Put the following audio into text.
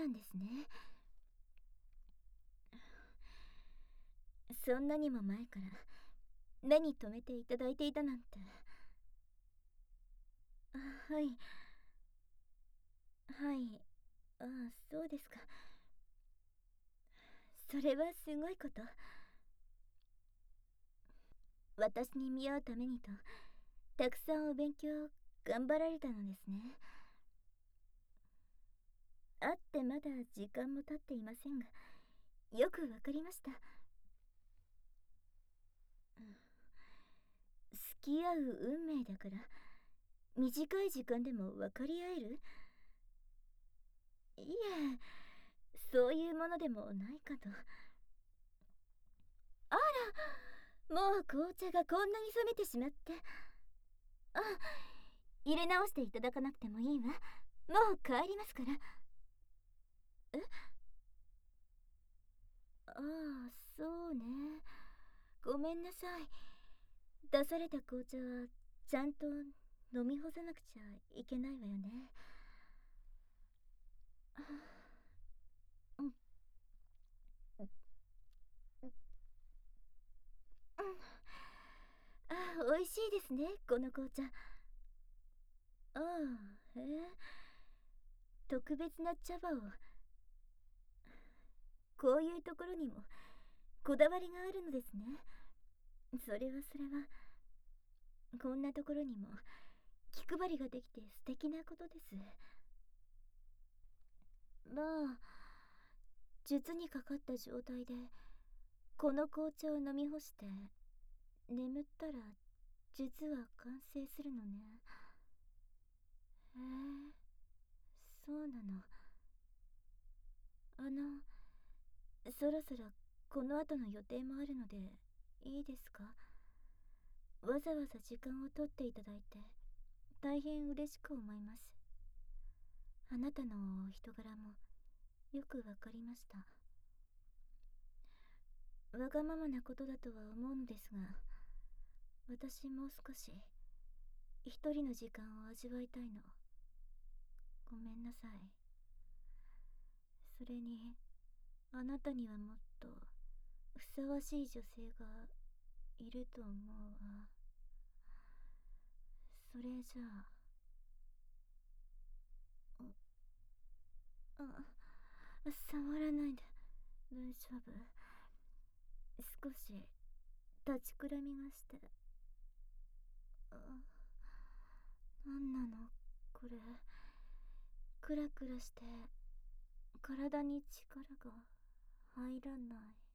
なんですね。そんなにも前から目に留めていただいていたなんて。はい。はい。ああ、そうですか。それはすごいこと。私に見合うためにと、たくさんお勉強頑張られたのですね。会ってまだ時間も経っていませんが、よくわかりました。付き合う運命だから、短い時間でも分かり合える？いえ、そういうものでもないかと。あら、もう紅茶がこんなに冷めてしまって。あ、入れ直していただかなくてもいいわ。もう帰りますから。え？ああ、そうね。ごめんなさい。出された紅茶はちゃんと飲み干さなくちゃいけないわよね。うん、ああ、美味しいですね、この紅茶。ああ、へえ。特別な茶葉を。こういうところにもこだわりがあるのですね。それは、こんなところにも気配りができて素敵なことです。まあ、術にかかった状態でこの紅茶を飲み干して眠ったら術は完成するのね。へえ、そうなの。そろそろこの後の予定もあるのでいいですか？わざわざ時間を取っていただいて大変嬉しく思います。あなたのお人柄もよくわかりました。わがままなことだとは思うのですが、私もう少し一人の時間を味わいたいの。ごめんなさい。それに、あなたにはもっとふさわしい女性がいると思うわ。それじゃあ、触らないで。大丈夫。少し立ちくらみがして。あ、なんなのこれ。クラクラして体に力が入らない。